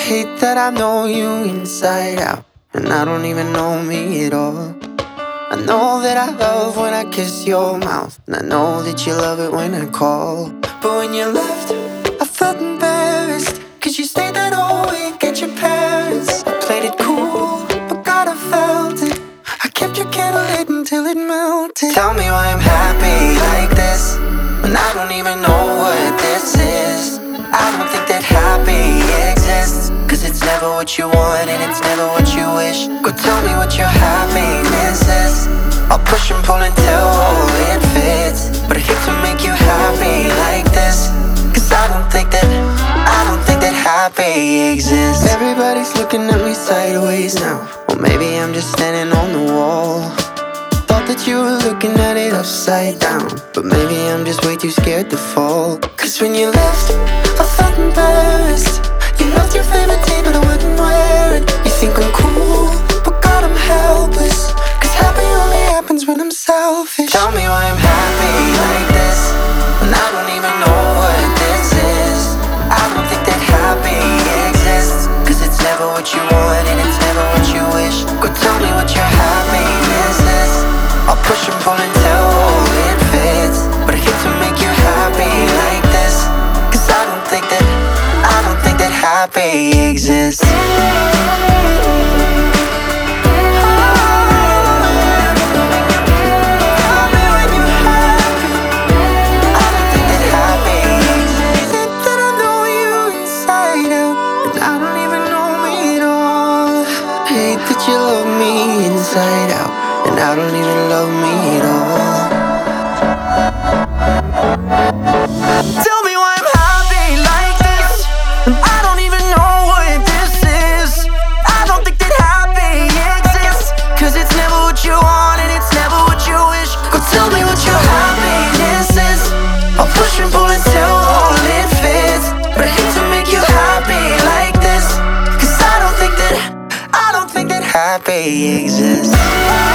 hate that I know you inside out, and I don't even know me at all. I know that I love when I kiss your mouth, and I know that you love it when I call. But when you left, I felt embarrassed, cause you stayed that whole week at your parents'. I played it cool, but God, I felt it. I kept your candle lit until it melted. Tell me why I'm happy like this, when I don't even know what this is. I don't think that happy exists, cause it's never what you want and it's never what you wish. Go tell me what your happiness is. I'll push and pull until it fits, but I hate to make you happy like this, cause I don't think that happy exists. Everybody's looking at me sideways now. Well, maybe I'm just standing on the wall. Thought that you were looking at it upside down, but maybe I'm just way too scared to fall. Cause when you left, I felt embarrassed. You left your favorite tee, but I wouldn't wear it. You think I'm cool, but God, I'm helpless, cause happy only happens when I'm selfish. Tell me why I'm happy like this, when I don't even know what this is. I don't think that happy exists, cause it's never what you want and it's never what you wish. Go tell me what your happiness is. I'll push and pull until it fits, but I hate to make you happy like this, cause I don't think that happy exists. That you love me inside out, and I don't even love me at all. Tell me why I'm happy like this, and I don't even know what this is. I don't think that happy exists, cause it's never what you want and it's never what you wish. Go tell me what your happiness is. I'll push and pull until all it fits, but I hate to make you happy like this, cause I don't think that happy exists.